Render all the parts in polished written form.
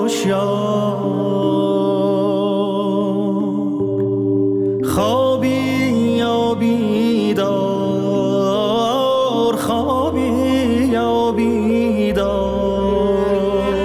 هوشیار. خوابی یا بیدار، خوابی یا بیدار.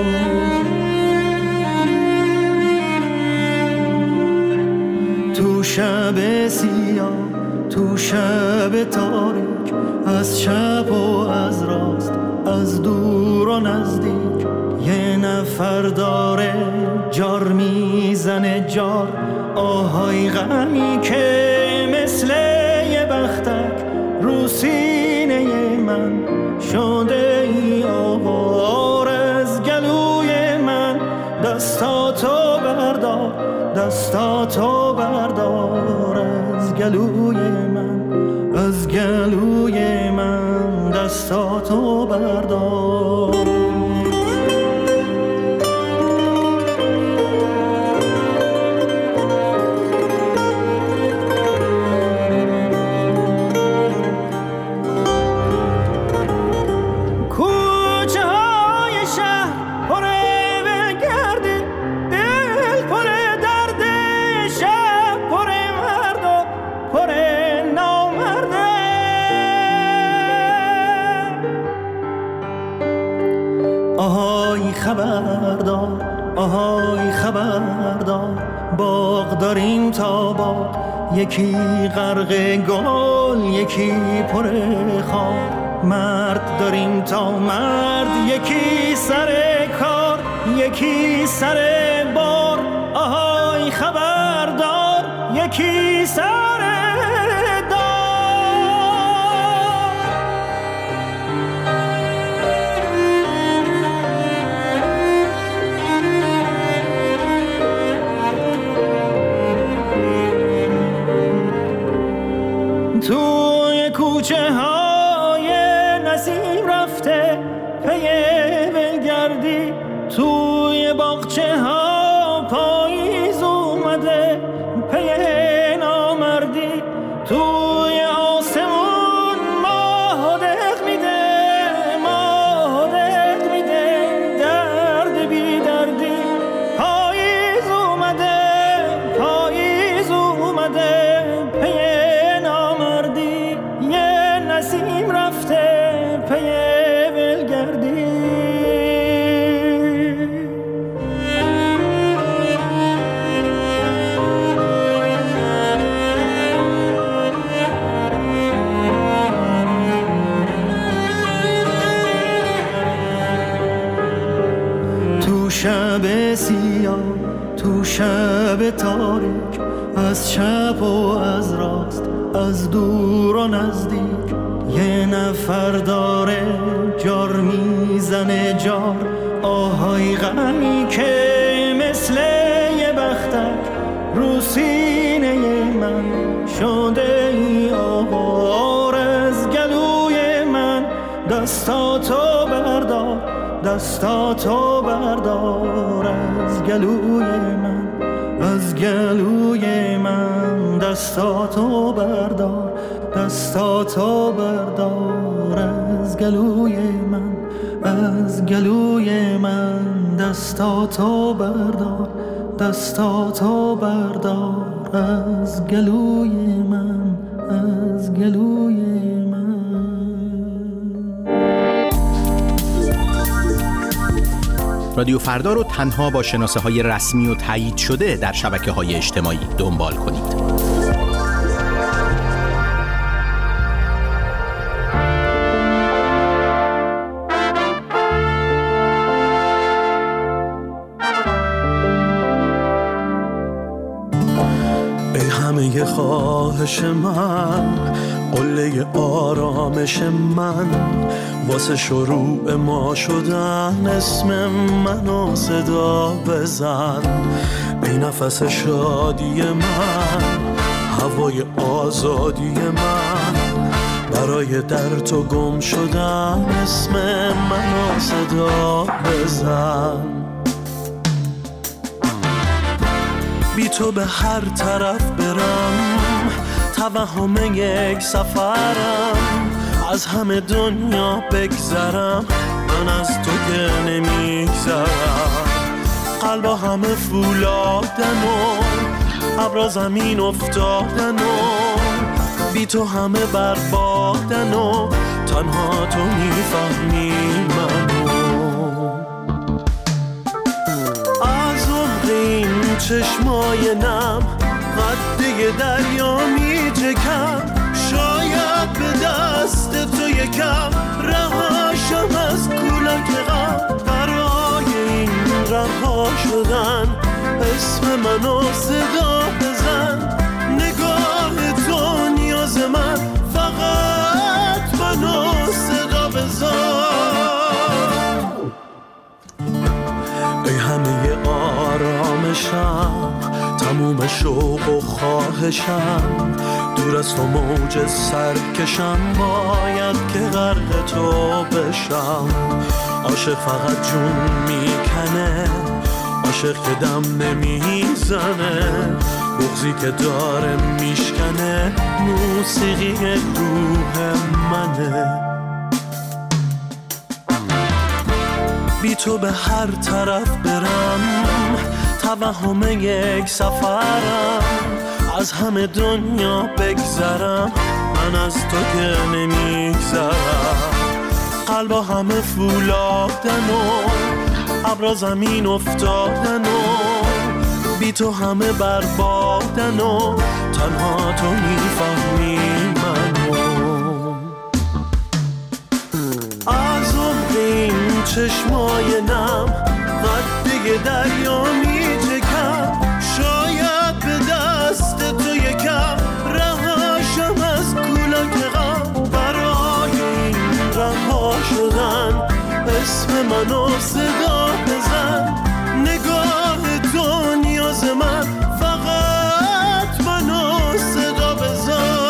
تو شب سیاه، تو شب تاریک، از چپ و از راست، از دور و نزدیک، یه نفر داره جار میزنه جار. آهای غمی که مثل یه بختک رو سینه من شده ای آوار. از گلوی من دستاتو بردار، دستاتو بردار. از گلوی من، از گلوی من دستاتو بردار. خبردار، آهای خبردار، باغ داریم تا باغ، یکی غرق گل یکی پر خار. مرد داریم تا مرد، یکی سر کار یکی سر بار. آهای خبردار، یکی سر توی کوچه های نسیم رفته پی ولگردی، توی باغچه ها پاییز اومده پی نامردی. توی آسمون ماه دق میده، ماه دق میده درد بی دردی. پاییز اومده، پاییز اومده پی نسیم رفته پی ولگردی. تو شب سیاه، تو شب تاریک، از چپ و از راست، از دور و نزدیک، یه نفر داره جار میزنه جار. آهای غمی که مثل یه بختک رو سینه من شده ای آوار. از گلوی من دستاتو بردار، دستاتو بردار. از گلوی من، از گلوی من دستاتو بردار، دستاتو بردار. از گلوی من، از گلوی من دستاتو بردار، دستاتو بردار. از گلوی من، از گلوی من. رادیو فردا رو تنها با شناسه‌های رسمی و تایید شده در شبکه‌های اجتماعی دنبال کنید. همه خواهش من، قله آرامش من، واسه شروع ما شدن اسم منو صدا بزن. ای نفس شادی من، هوای آزادی من، برای در تو گم شدن اسم منو صدا بزن. بی تو به هر طرف برم، توهم یک سفرم، از همه دنیا بگذرم، من از تو که نمیگذرم. قلبا همه فولادن و ابرا زمین افتادن و بی تو همه بربادن و تنها تو میفهمی منو. از عمق این چشمای نم قده دریا میچکم، شاید به دست تو یکم رهاشم از کولاک غم. برای این رها شدن اسم منو صدا بزن، نگاه تو نیاز من، فقط منو صدا بزن. ای همه آرامشم، تموم شوق و خواهشم، دور از تو موج سرکشم، باید که غرق تو بشم. عاشق فقط جون میکنه، عاشق که دم نمیزنه، بغضی که داره میشکنه، موسیقی روح منه. بی تو به هر طرف برم، توهم یک سفرم، از همه دنیا بگذرم، من از تو که نمیگذرم. قلبا همه فولادن و ابرا زمین افتادن و بی تو همه بربادن و تنها تو میفهمی منو. از عمق این چشمای نم قده دریا میچکم، شاید به دست تو یکم رهاشم از کولاک غم. برای این رها شدن اسم منو صدا بزن، نگاه تو نیاز من، فقط منو صدا بزن.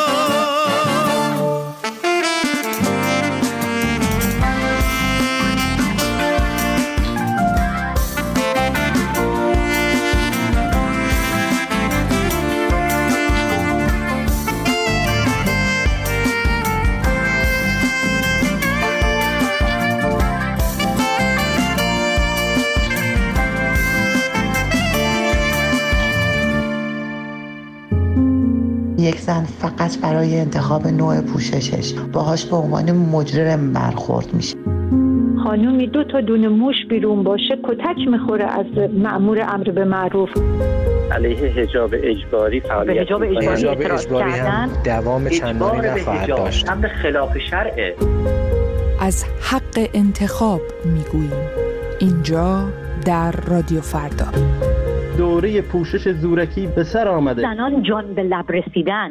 یک زن فقط برای انتخاب نوع پوششش باهاش به عنوان مجرم برخورد میشه. خانومی 2 تا دونه موش بیرون باشه کتک میخوره از مأمور امر به معروف. علیه حجاب اجباری فعالیت حجاب اجباری هم دوام چندانی نخواهد داشت. امر خلاف شرعه. از حق انتخاب میگوییم اینجا در رادیو فردا. دوره پوشش زورکی به سر آمده. زنان جان به لب رسیدن.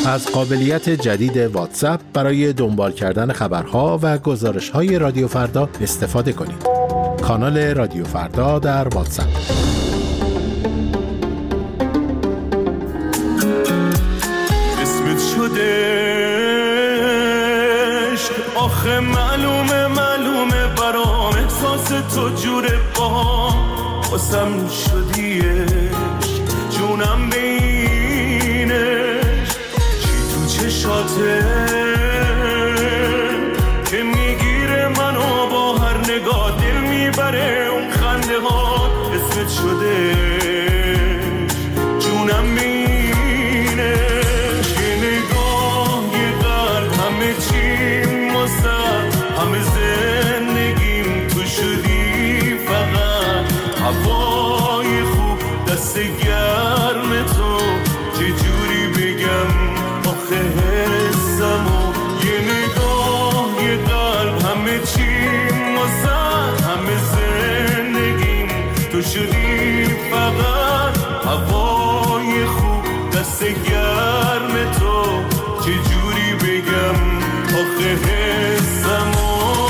از قابلیت جدید واتساپ برای دنبال کردن خبرها و گزارش‌های رادیو فردا استفاده کنید. کانال رادیو فردا در واتساپ. اسمت شدش آخه معلومه برام احساس تو جوره با واسم شدیش جونم بینش چی تو چشاته که میگیره منو با هر نگاه دل میبره اون خنده ها اسمت شدش جونم بینش یه نگاه یه قلب همه چی مستد همه زندگیم تو شدی فقط هوای خوب دست گرم تو چه جوری بگم آخه حسمو یه نگاه یه قلب همه چی مستد همه زندگیم تو شدی فقط هوای خوب دست گرم تو چه جوری بگم آخه حسمو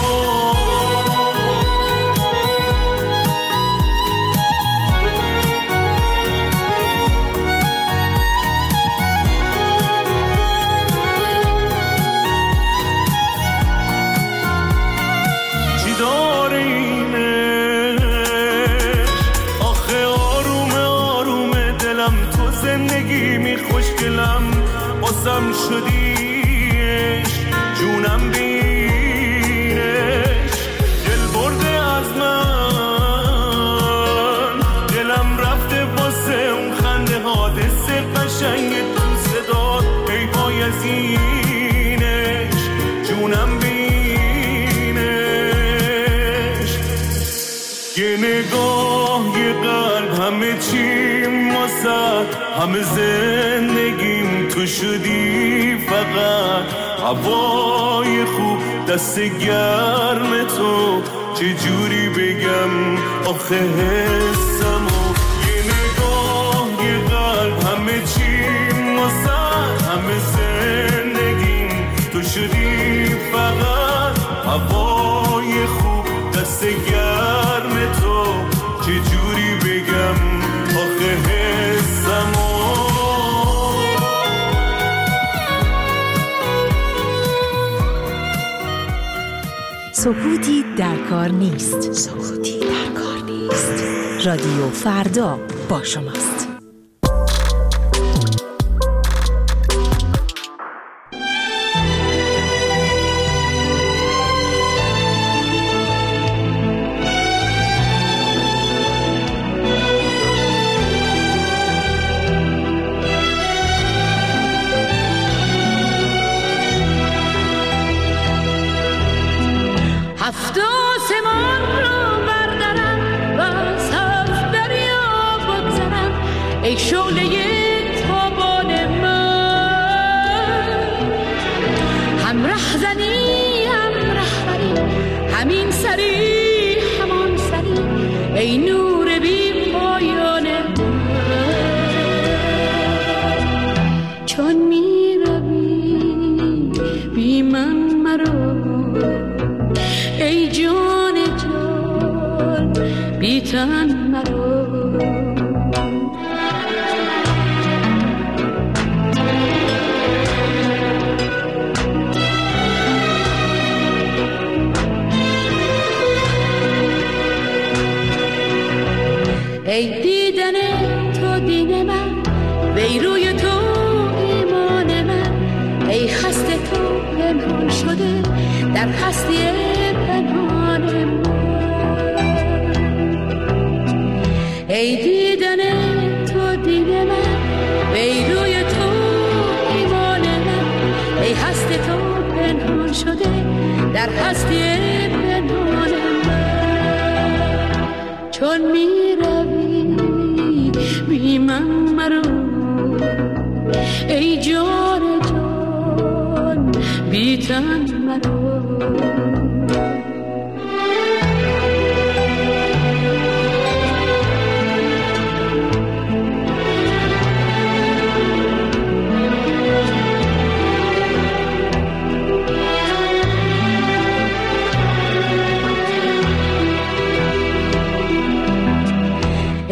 بازم شدیش جونم بینش دل برده از من دلم رفته واسه اون خنده ها دست قشنگ تو صدات ای بایزینش جونم بینش یه نگاه یه قلب همه چی ماسد همه زندگیم تو شدی فقط هوای خوب دست گرم تو چه جوری بگم آخه حسمو یه نگاه یه قلب همه چی ماسد همه زندگیم تو شدی فقط هوای خوب دست گرم تو چه جوری بگم آخه حسمو سکوتی در کار نیست. سکوتی در کار نیست. رادیو فردا با شماست. ای شعله تابان من هم رهزنی هم رهبری همین سری همان سری ای نور بی پایان من چون می روی بی من مرو ای جان جان بی تن مرو ای دیدن تو دین من وی روی تو ایمان من ای خست تو پنهان شده در هستی پنهان من ای دیدن تو دین من وی روی تو ایمان من ای هست تو پنهان شده در هستی پنهان من چون می بی من مرو ای جان جان بی تن مرو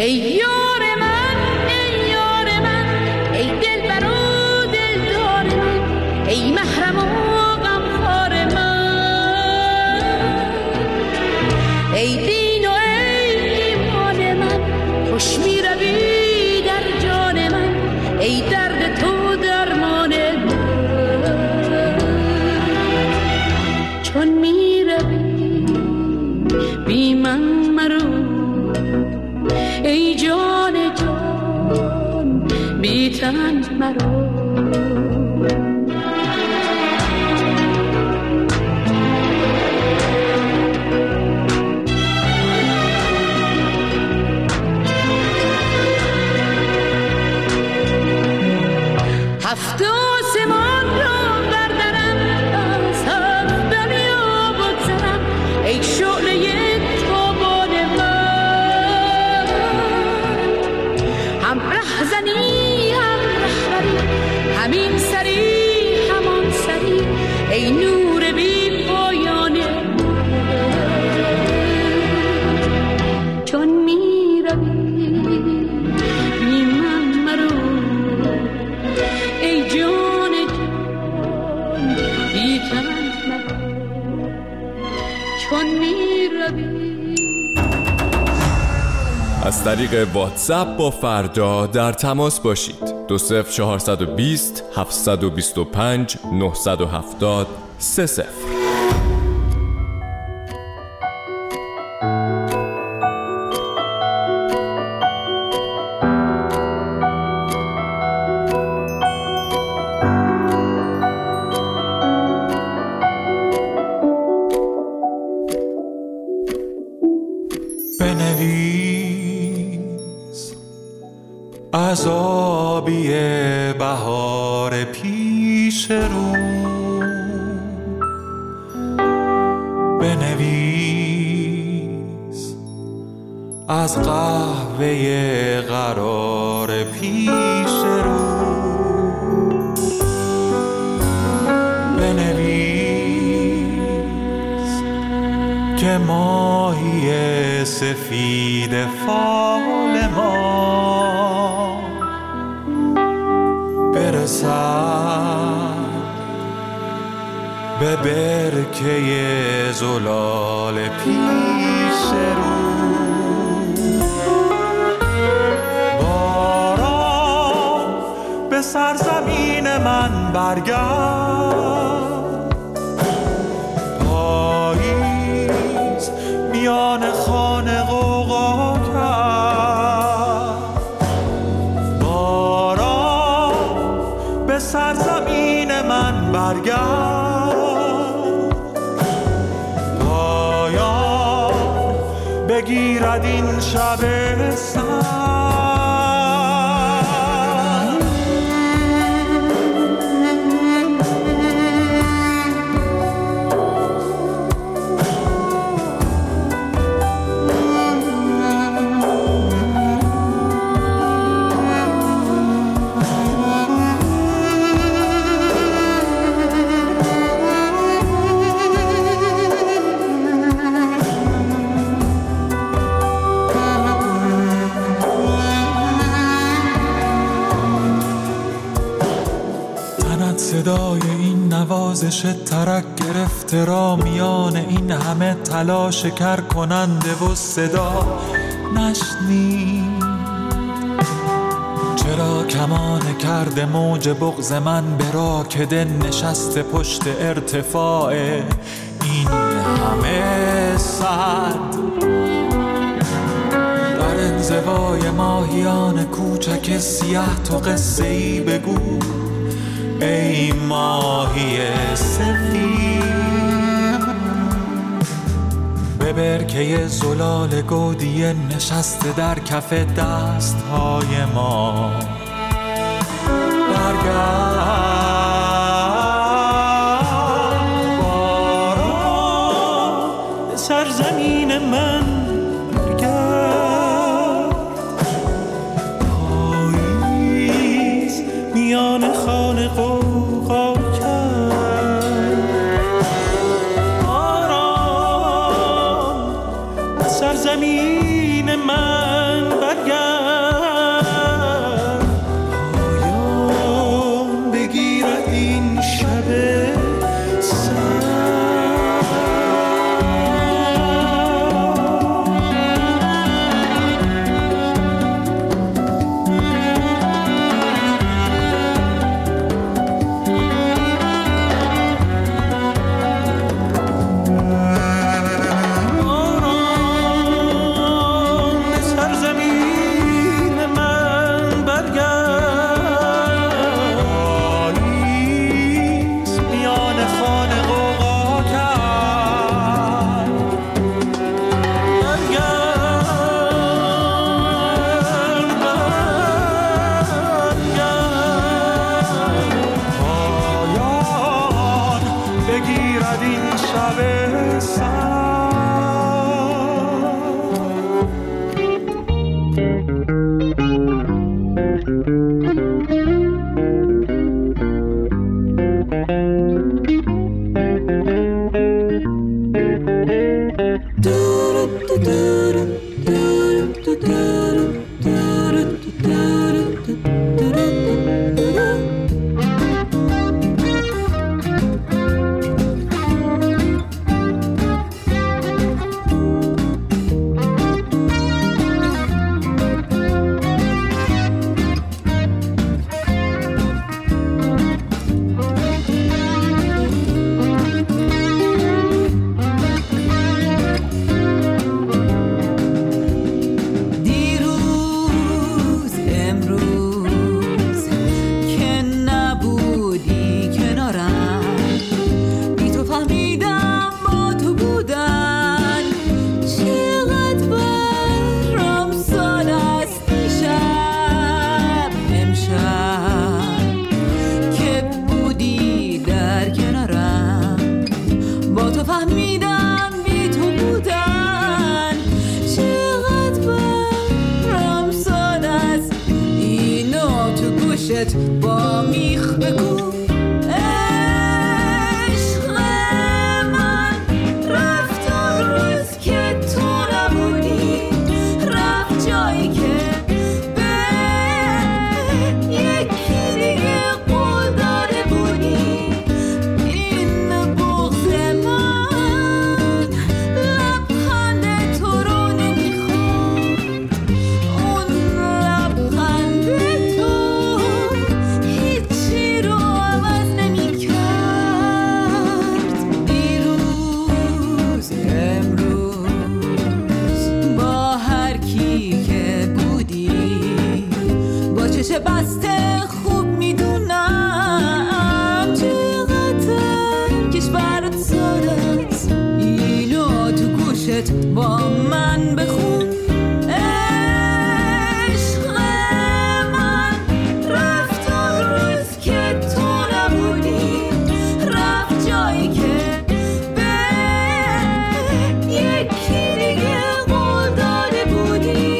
ای یار من ای یار من، ای دلبر و دلدار من، ای محرم و غمخوار من، ای دین و ای ایمان من، خوش می روی در جان من، ای درد تو درمان من. چون می روی بی من مرو، ای جان جان بی تن مرو. هفت آسمان را بردرم، از هفت دریا بگذرم، ای شعله تابان من. هم ره زنی هم رهبری، همین سری همان سری، ای نور بی پایان من. چون می روی بی من مرو، ای جان جان بی تن مرو. چون می روی. از طریق واتساپ با فردا در تماس باشید. 20420 725 970 30. بنویس از آبی بهار پیش رو، بنویس از قهوه قرار پیش رو، بنویس که ماهی سفید فال ما برسد به برکه زلال پیش رو. باران به سرزمین من برگرد، پاییز میان خانه غوغا کرد. باران به سرزمین من برگرد، پایان بگیرد این شب سرد. صدای این نوازش ترک گرفته را میان این همه تلاش کر کننده و صدا نشنی. چرا کمان کرده موج بغض من به راکده نشسته پشت ارتفاع این همه صد؟ در انزوای ماهیان کوچک سیاه تو قصه ای بگو ای ماهی سفید، به برکه زلال گودی نشسته در کف دستهای ما برگرد. باران به سرزمین من برگرد، پاییز میان خانه غوغا کرد. باران به سرزمین زمین من برگرد، پایان بگیرد این شب با میخ بگو عشق من رفت اون روز که تو نبودی، رفت جایی که به یکی دیگه قول داده بودی. این بغض من لبخند تو رو نمیخواد، اون لبخند تو هیچی رو عوض نمیکرد. دیروز امروز با هر کی که بودی، با چشم بسته خوب میدونم چقدر کشورت سالت. اینو تو گوشت با من بخون عشق من رفت اون روز که تو نبودی، رفت جایی که به یکی دیگه قول داده بودی.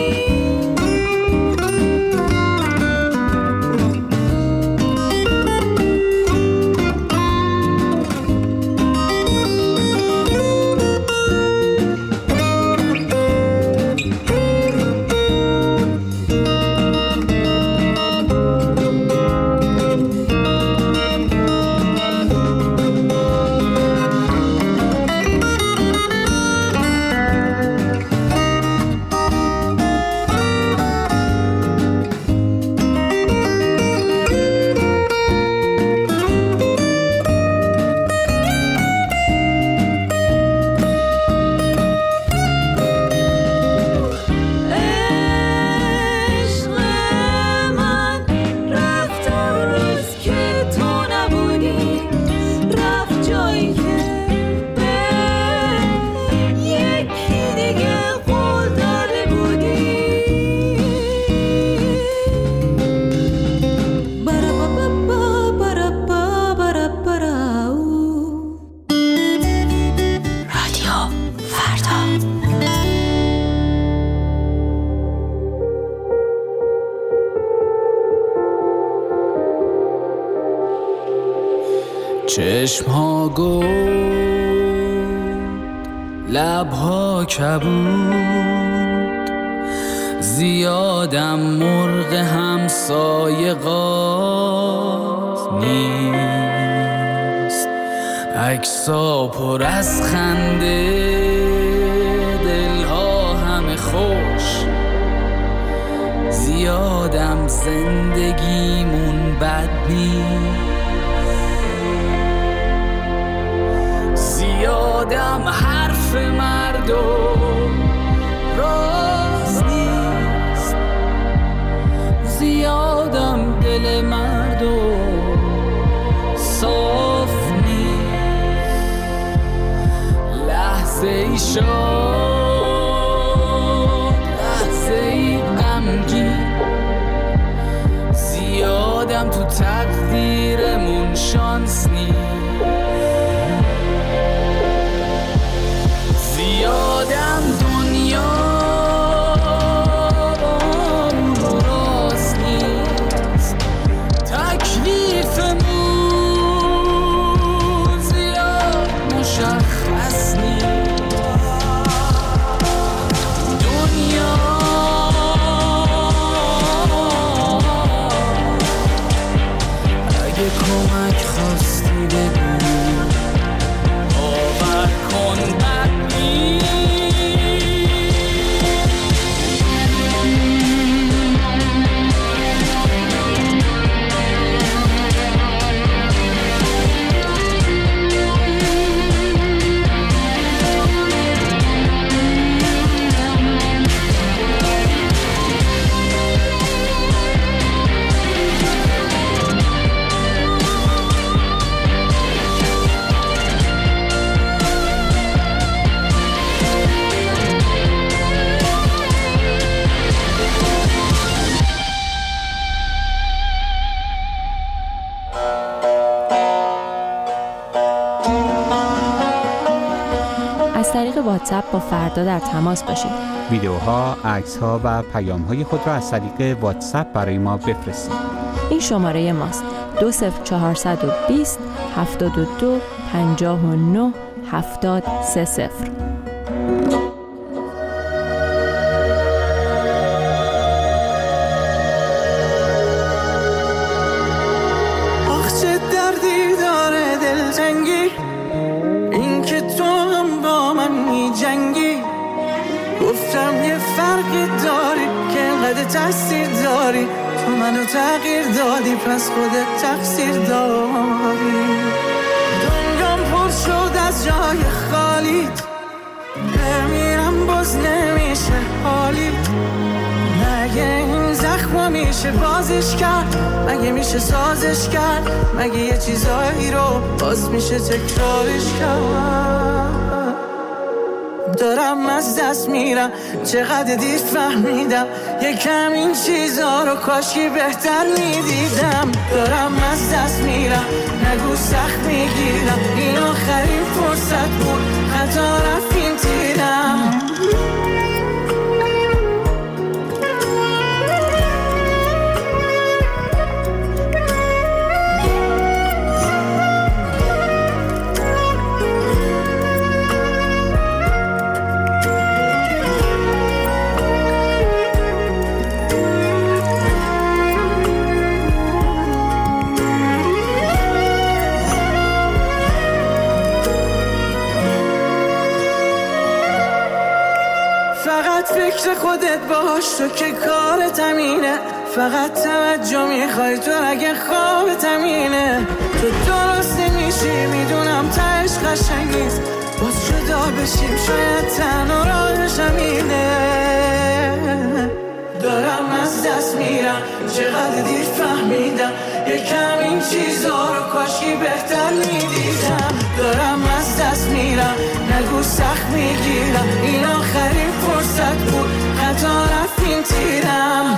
چشم‌ها گل، لب‌ها کبود، زیادم مرغ همسایه قاز نیست، عکسا پر از خنده، دلها همه خوش، زیادم زندگیمون بد نیست، زیادم حرف مردم راست نیست، زیادم دل مردم صاف نیست، لحظه ای شاد، لحظه ای غمگین، زیادم تو تقدیرمون شانس نیست، زیادم دنیا راست نیست، تکلیفمون زیاد مشخص نیست، دنیا اگه کمک خواستی بگو، باور کن بد نیست. از طریق واتساپ با فردا در تماس باشید. ویدیوها، عکس‌ها و پیام‌های خود را از طریق واتساپ برای ما بفرستید. این شماره ماست: 20420 72 59 70 30. گفتم یه فرقی داری که انقدر تاثیر داری، تو منو تغییر دادی پس خودت تقصیر داری، دنیام پر شد از جای خالیت، بمیرم باز نمیشه حالیت، مگه این زخمو میشه بازش کرد، مگه میشه سازش کرد، مگه یه چیزایی رو باز میشه تکرارش کرد، دارم از دست میرم چقدر دیر فهمیدم، یکم این چیزا رو کاشکی بهتر میدیدم، دارم از دست میرم نگو سخت میگیرم، این آخرین فرصت بود خطا رفتیم تیرم، فکر خودت باش تو که کارت همینه، فقط توجه میخوای تو اگه خوابت همینه، تو درست نمیشی میدونم تهش قشنگ نیست، باز جدا بشیم شاید تنها راهش همینه، دارم از دست میرم چقدر دیر فهمیدم، یکم این چیزا رو کاشکی بهتر میدیدم، دارم از دست میرم نگو سخت میگیرم، این آخرین فرصت بود خطا رفتیم تیرم،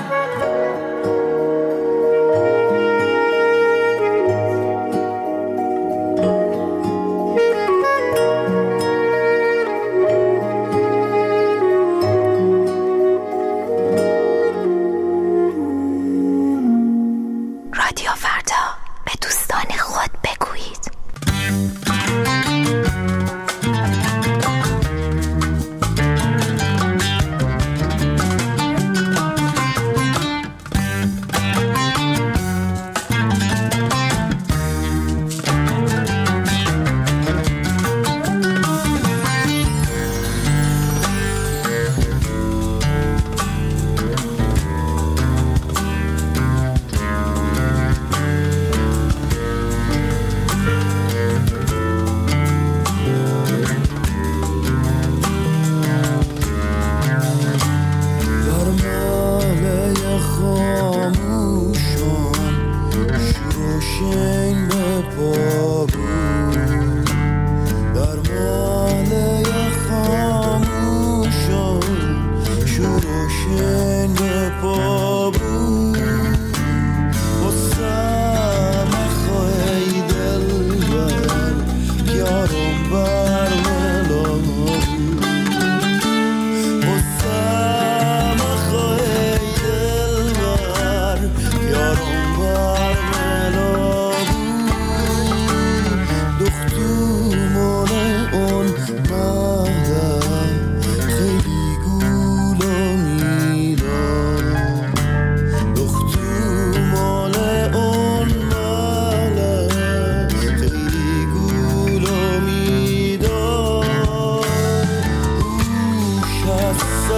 رادیو فردا، به دوستان خود بگویید.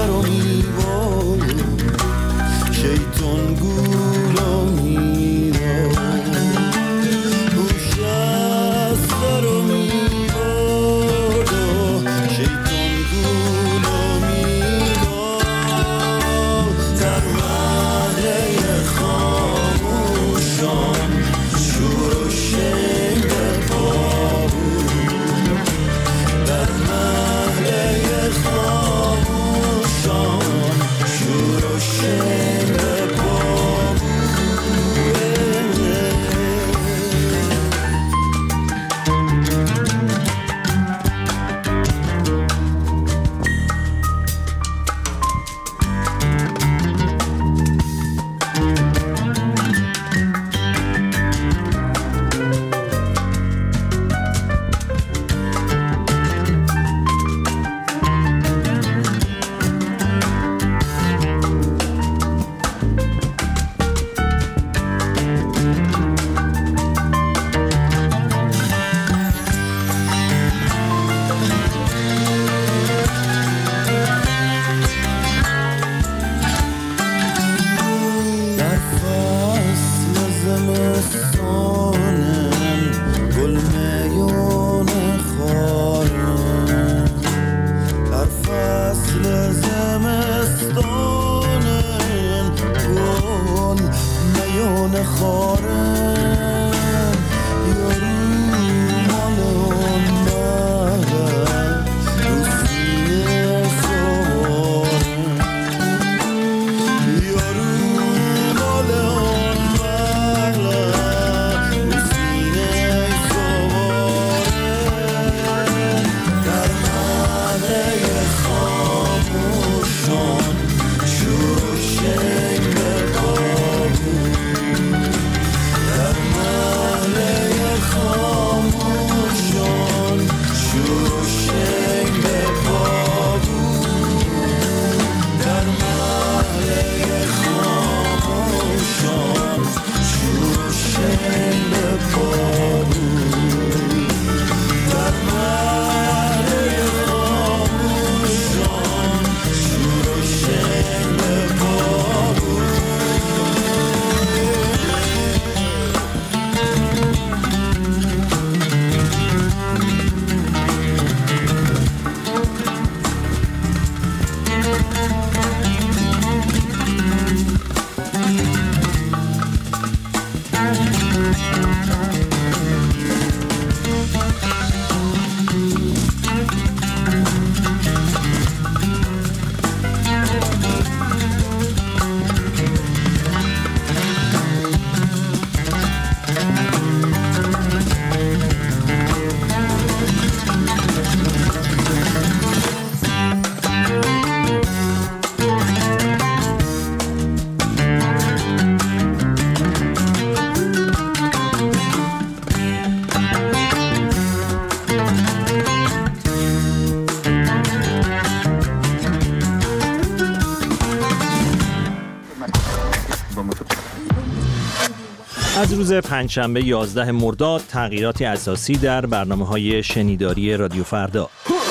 رو میباره شیطان گولو میباره هوش از سر رو میباره شیطان گولو میباره در محله خاموشان شور و شنگ بابون در محله خاموشان شور و شنگ از روز پنجشنبه 11 مرداد تغییراتی اساسی در برنامه‌های شنیداری رادیو فردا.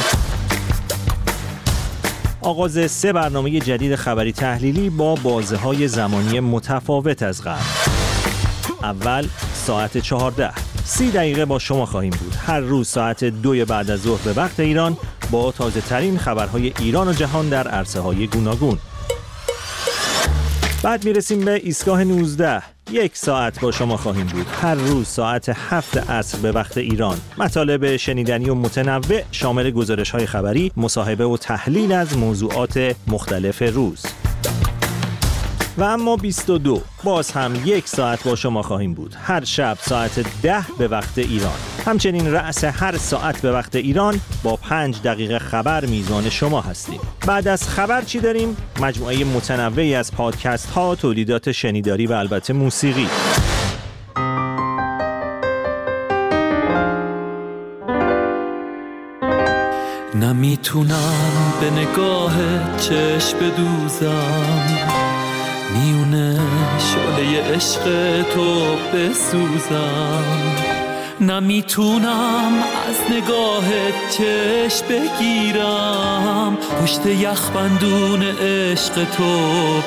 آغاز 3 برنامه جدید خبری تحلیلی با بازه‌های زمانی متفاوت از قبل. اول ساعت 14 30 دقیقه با شما خواهیم بود. هر روز ساعت 2 بعد از ظهر به وقت ایران با تازه ترین خبرهای ایران و جهان در عرصه‌های گوناگون. بعد میرسیم به ایستگاه 19. 1 ساعت با شما خواهیم بود. هر روز ساعت 7 عصر به وقت ایران. مطالب شنیدنی و متنوع شامل گزارش‌های خبری، مصاحبه و تحلیل از موضوعات مختلف روز. و اما 22 باز هم 1 ساعت با شما خواهیم بود. هر شب ساعت 10 به وقت ایران. همچنین رأس هر ساعت به وقت ایران با 5 دقیقه خبر میزان شما هستیم. بعد از خبر چی داریم؟ مجموعه متنوعی از پادکست ها، تولیدات شنیداری و البته موسیقی. نمیتونم به نگاه چشم بدوزم، میونه شعله عشق تو بسوزم. نمیتونم از نگاهت چشم بگیرم، پشت یخبندون عشق تو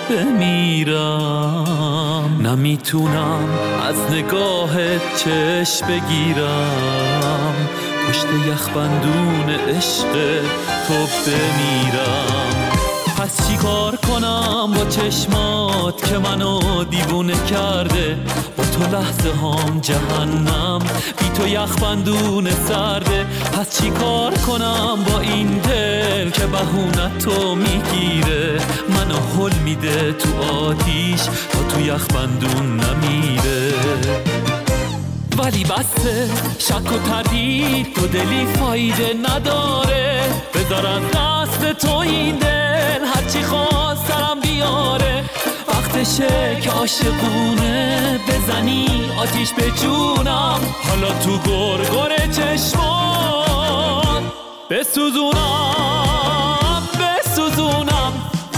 بمیرم. نمیتونم از نگاهت چشم بگیرم، پشت یخبندون عشق تو بمیرم. پس چی کار کنم با چشمات که منو دیوونه کرده؟ با تو لحظه هام جهنم، بی تو یخبندون سرده. پس چی کار کنم با این دل که بهونه تو میگیره؟ منو هل میده تو آتیش تا تو یخبندون نمیره. ولی بسه شک و تردید تو دلی فایده نداره، بذار از دست تو این دل هرچی خواست سرم بیاره. وقتشه که عاشقونه بزنی آتیش به جونم، حالا تو گرگر چشمان بسوزونم بسوزونم.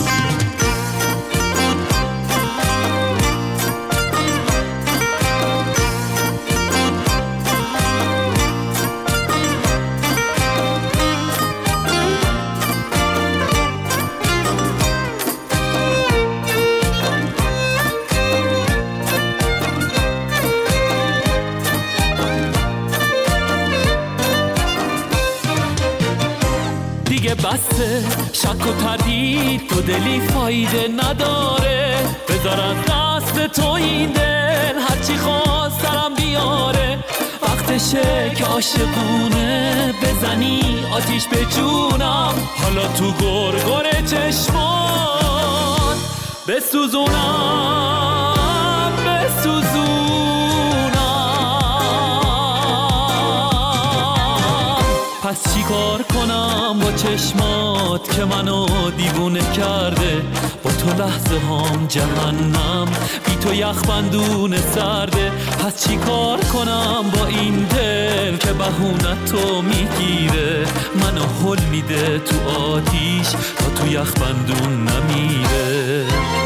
بسه شک و تردید تو دلی فایده نداره، بذار از دست تو این دل هرچی خواست سرم بیاره. وقتشه که عاشقونه بزنی آتیش به جونم، حالا تو گرگر چشمان بسوزونم بسوزونم. پس چی کار کنم با چشمات که منو دیوونه کرده؟ با تو لحظه هام جهنم، بی تو یخبندون سرده. پس چی کار کنم با این دل که بهونه تو میگیره؟ منو هل میده تو آتیش تا تو یخبندون نمیره.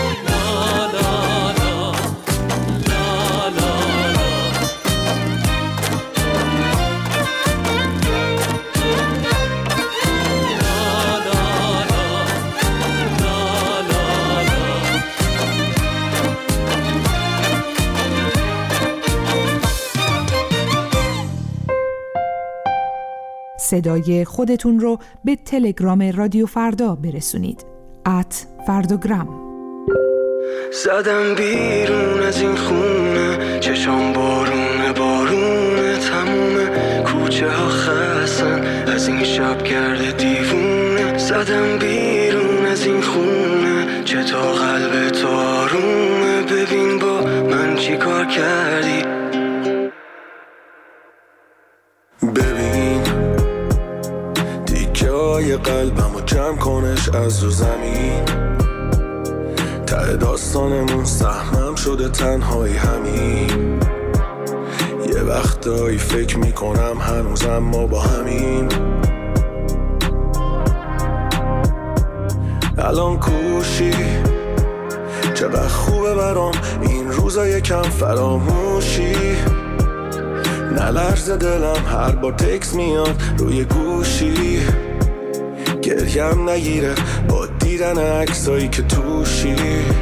صدای خودتون رو به تلگرام رادیو فردا برسونید. @فرداگرام. زدم بیرون از این خونه، چشام بارونه بارونه، تمومه کوچه ها خستن از این شب کرده دیوونه. زدم بیرون از این خونه، چطور قلب تو آرومه، ببین با من چی کار کردی. ببین دیگه های قلبمو جمع کنش از رو زمین، ته داستانمون سهمم شده تنهایی همین. یه وقتایی فکر میکنم هنوزم ما با همین. الان کوشی چقدر خوبه برام این روزا یکم فراموشی. نلرزه دلم هر بار تکس میاد روی گوشی، گریم نگیره با دیدن عکسایی که توشی.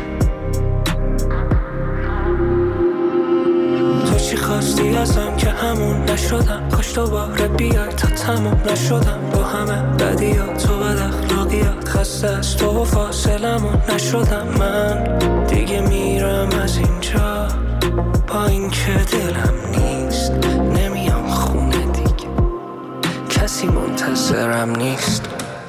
تو چی خواستی ازم که همون نشدم، کاش دوباره بیای تا تموم نشدم با همه بدیات و بد اخلاقیات. خسته از تو و فاصلمون نشدم من، دیگه میرم از اینجا با این که دلم نیست. نمیام خونه دیگه، کسی منتظرم نیست.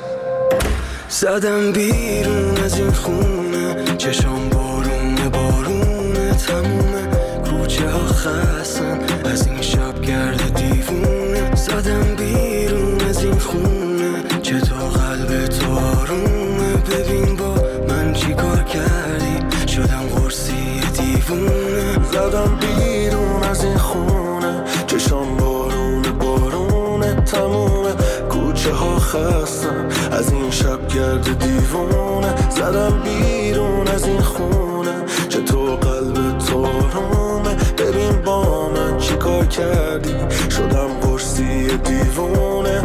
زدم بیرون از این خونه، چشام بارونه بارونه، تمومه کوچه ها خستن از این شب کرده دیوونه. زدم بیرون از این خونه، چطور قلب تو آرومه، ببین با من چی کار کردی، شدم قرصی دیوونه. زدم بیرون از این خونه، چشام بارونه بارونه، تمومه کوچه ها خستن از این شب گرد دیوونه. زدم بیرون از این خونه، چطور قلب تو آرومه، ببین با من چی کار کردی شدم قرصی دیوونه.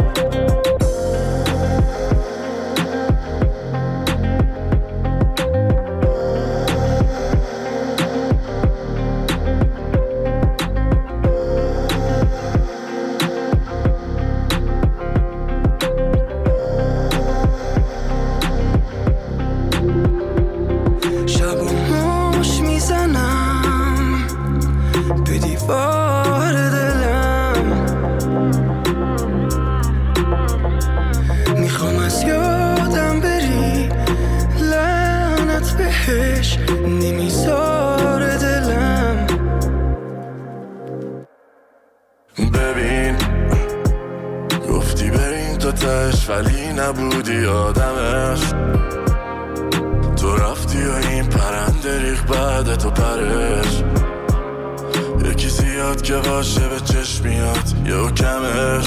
ولی نبودی آدمش، تو رفتی و این پرنده ریخ بعد تو پرش. یکی زیاد که باشه به چشم میاد یا کمش.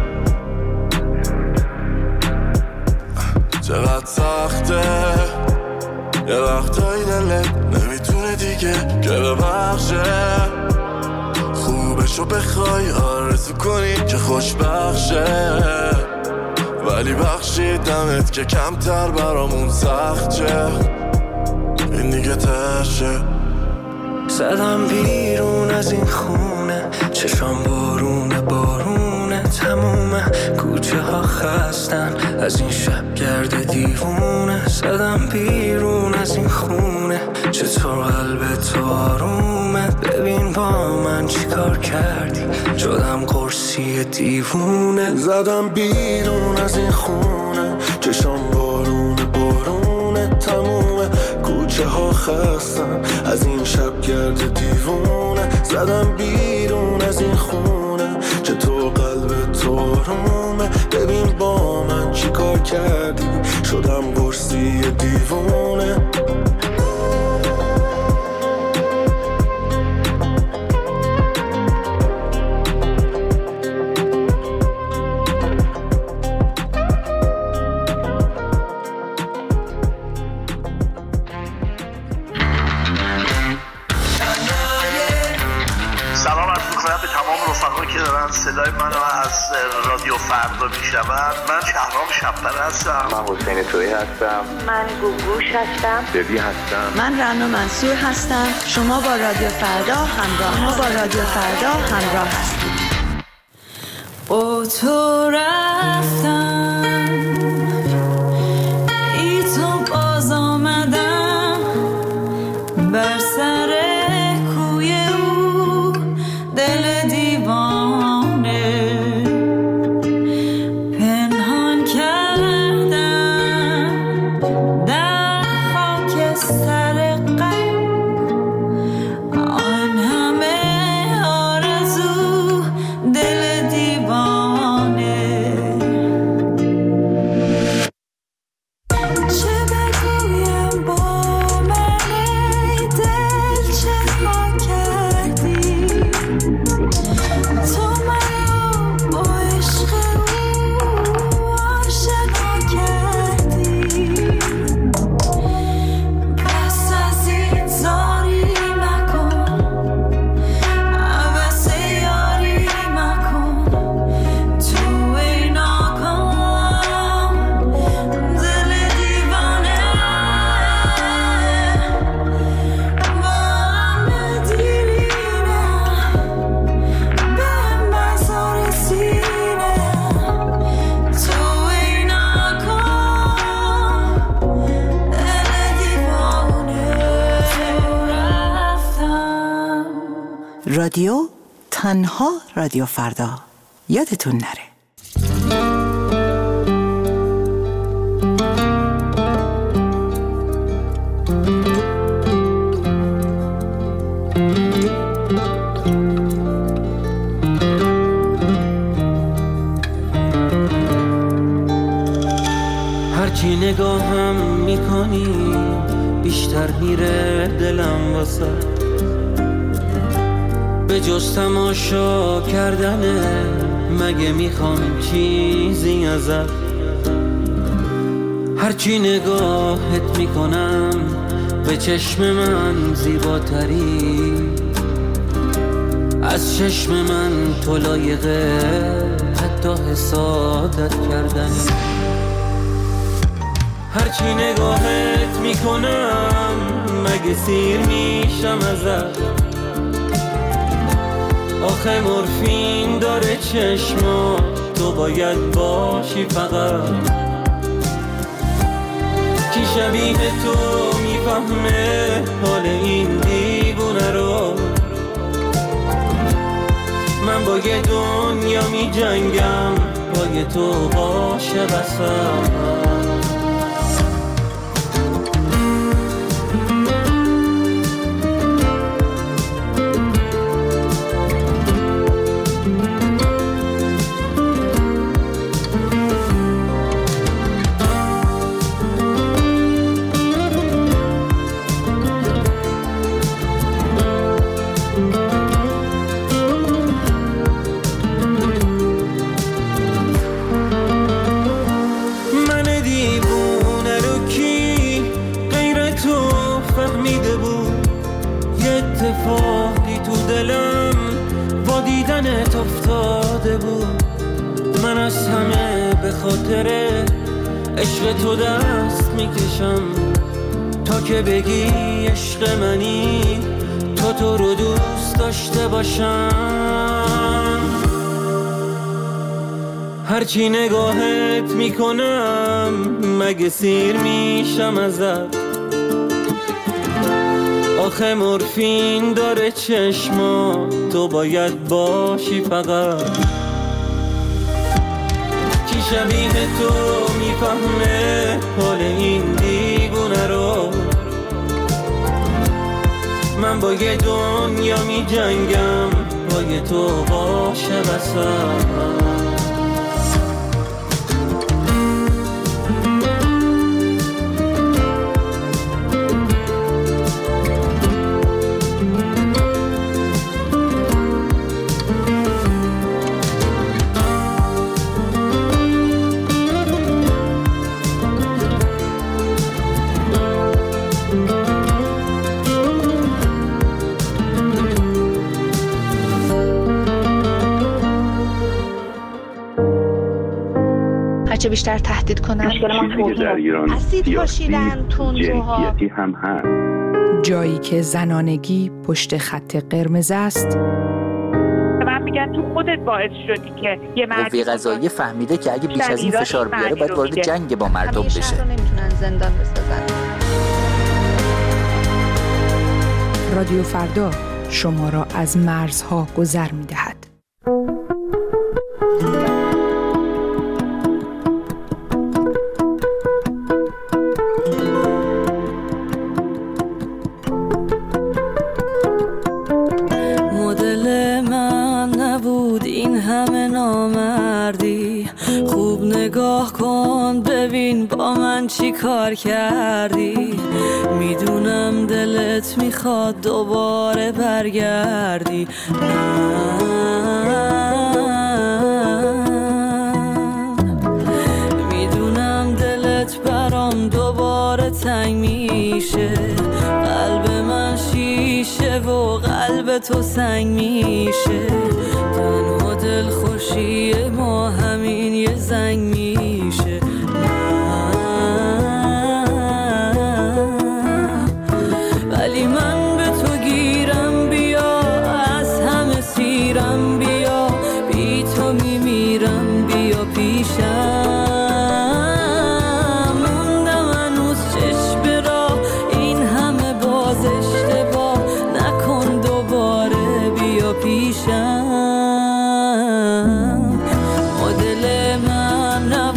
چقدر سخته یه وقتایی دلت نمیتونه دیگه که ببخشه. خوبشو بخوای آرزو کنی که خوشبخشه، ولی بخشیدمت که کمتر برامون سخت شه. این دیگه تشه. زدم بیرون از این خونه، چشام بارونه بارونه تمومه. کوچه ها خستن از این شب گرد دیوونه. زدم بیرون از این خونه، چطور قلب تو آرومه. ببین با من چی کار کردی شدم قرصی دیوونه. زدم بیرون از این خونه، چشام بارونه بارونه تمومه. کوچه ها خستن از این شب گرد دیوونه. زدم بیرون از این خونه، چطور قلب تو آرومه. ببین با من چی کار کردی شدم قرصی دیوونه. صدای منو از رادیو فردا میشنوند. من شهرام شب‌پره هستم. من حسین تویی هستم. من گوگوش هستم. ببی هستم. من رنا منصور هستم. شما با رادیو فردا همراه هستید. با تو رفتم ای تو باز آمدم بر سر کوی او دل دیوانه پنهان کردم در خاک سر قلب آن همه آرزو دل دیوانه. چه بگویم با من ای دل چه ما کردی تو منو با عشق او آشنا کردی. پس از این زاری مکن عوض یاری مکن تو ای ناکام دل دیوانه. با هم دیرینه به مزار سینه تو ای ناکام دل دیوانه. رفتم رادیو تنها رادیو فردا یادتون نره. هرچی نگاهم میکنی بیشتر میره دلم واسه. به جز تماشا کردنه مگه میخوام چیزی ازت. هرچی نگاهت میکنم به چشم من زیباتری. از چشم من تو لایقه حتی حسادت کردنی. هرچی نگاهت میکنم مگه سیر میشم ازت. آخه مورفین داره چشما تو باید باشی فقط. کی شبیه تو میفهمه حال این دیوونه رو. من با یه دنیا می جنگم با یه تو باشه بسم. من از همه به خاطر عشق تو دست میکشم تا که بگی عشق منی تو رو دوست داشته باشم. هرچی نگاهت میکنم مگه سیر میشم ازت. آخه مورفین داره چشما تو باید باشی فقط. کی شبیه تو میفهمه حال این دیوونه رو. من با یه دنیا میجنگم با یه تو باشه بسم. هرچه بیشتر تهدید کنن در ایران اسید پاشیدن تندروها هم هست. جایی که زنانگی پشت خط قرمز است. من میگن تو خودت باعث شدی که یه قوه قضاییه فهمیده که اگه بیش از این فشار بیاره باید وارد جنگ با مردم بشه. همیشه رو نمیتونن زندان بسازن. رادیو فردا شما را از مرزها گذر می‌دهد. مدل من نبود این همه نامردی. خوب نگاه کن ببین با من چی کار کردی. میدونم دلت میخواد دوباره برگردی. میدونم دلت برام دوباره تنگ میشه. قلب من شیشه و قلب تو سنگ میشه. تنها دل خوشی ما همین یه زنگ میشه. ولی من به تو گیرم بیا از همه سیرم بیا. بی تو میمیرم بیا پیشم. موندم هنوز چشم راه این همه باز اشتباه نکن دوباره بیا پیشم. مدل من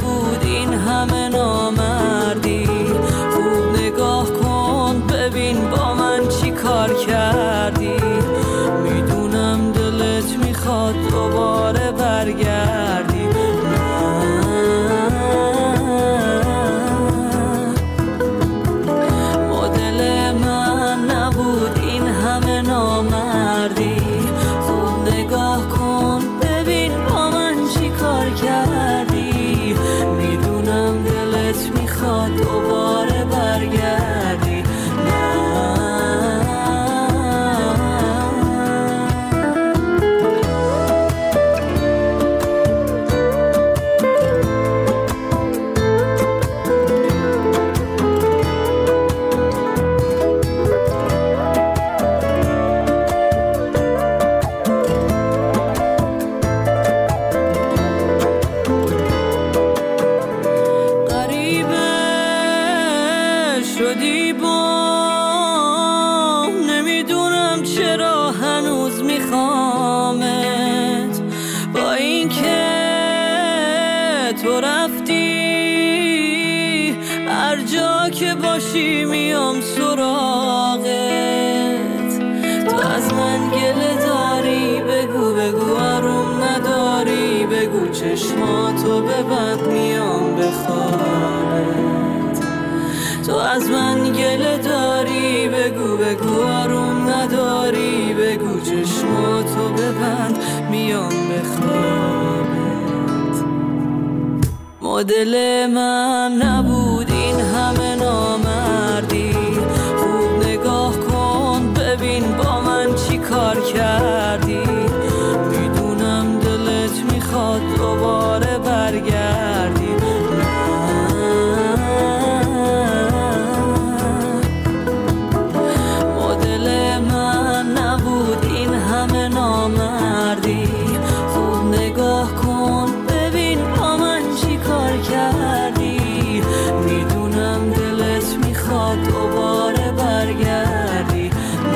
چشماتو ببند میام بخوابت. تو از من گله داری بگو بگو آروم نداری بگو چشماتو ببند میام بخوابت. مدل من نبود این همه نامردی، خوب نگاه کن ببین با من چی کار کردی. میدونم دلت میخواد دوباره برگردی، مدل من نبود این همه نامردی. خوب نگاه کن ببین با من چی کار کردی. میدونم دلت میخواد دوباره برگردی.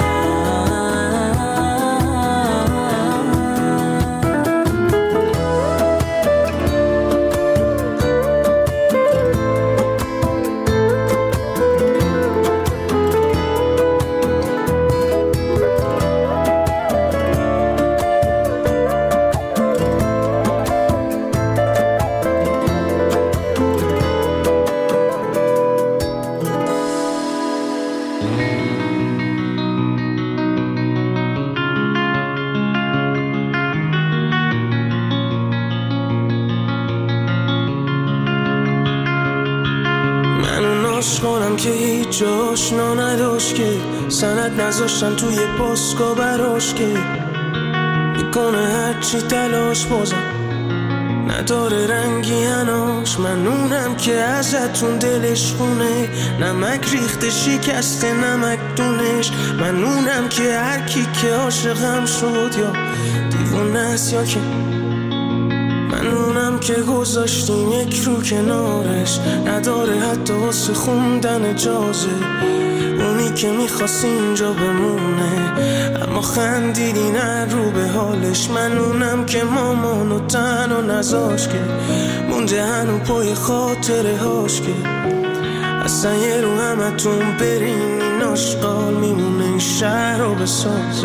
عشقانم که هیچ آشنا نداشت که سند نذاشتن توی پاسکا براش که میکنه هرچی تلاش بازم نداره رنگی هناش. منونم که ازتون دلش خونه، نمک ریخته شکسته نمک دونش. منونم که هر کی که عاشقم شد یا دیوونه است یا که منونم که گذاشتیم یک رو کنارش، نداره حتی واسه خوندن اجازه. اونی که میخواست اینجا بمونه اما خندیدی نه رو به حالش. منونم که مامانو تنها نذاش که مونده هنو پای خاطره هاش که اصلا یه رو همتون برین این آشغال میمونه این شهر رو بسازه.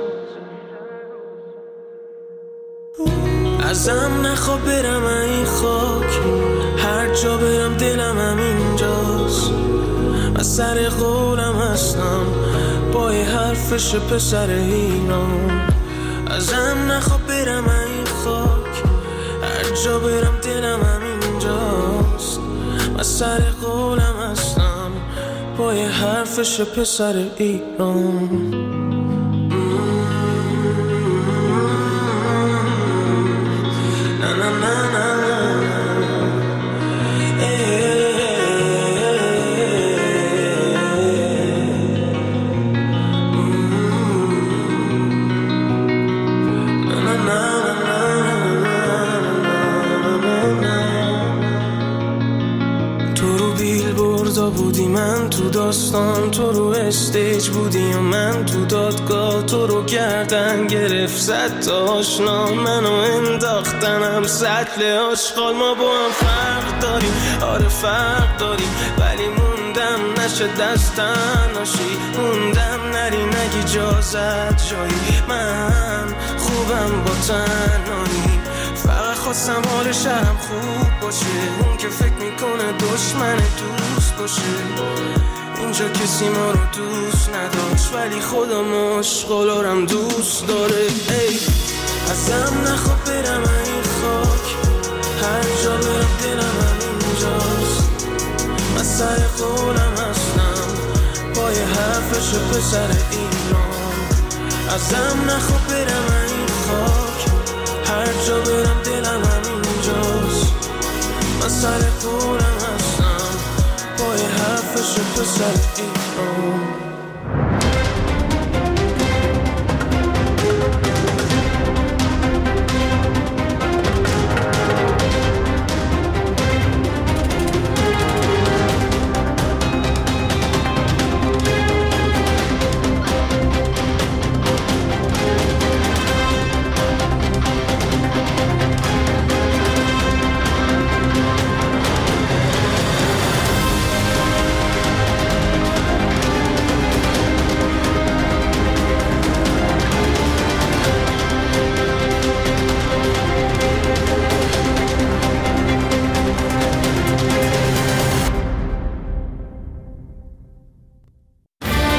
ازم نخواه برم این خاک، هر جا برم دلم همینجاست. من سر قولم هستم پای حرفش پسر ایران. ازم نخواه برم این خاک، هر جا برم دلم همینجاست. من سر قولم هستم پای حرفش پسر ایران. بودی من تو داستان، تو رو استیج بودی و من تو دادگاه. تو رو گردن گرفت زد تا آشنا، منو انداختنم سطل آشغال. ما با هم فرق داریم، آره فرق داریم، ولی موندم نشه دستن ناشی. موندم نری نگی اجازت جایی، من خوبم با تنهایی. فقط خواستم حال شهرم خوب باشه، اون که فکر میکنه دشمن دوست باشه. اینجا کسی ما رو دوست نداشت ولی خدا مشغولارم دوست داره. ای ازم نخواه برم این خاک، هر جا برم دلم همینجاست. من سر قولم هستم پای حرفش پسر ایران. ازم نخواه برم این خاک، هر جا برم دلم همینجاست. من سر قولم هستم پای حرفش پسر ایران.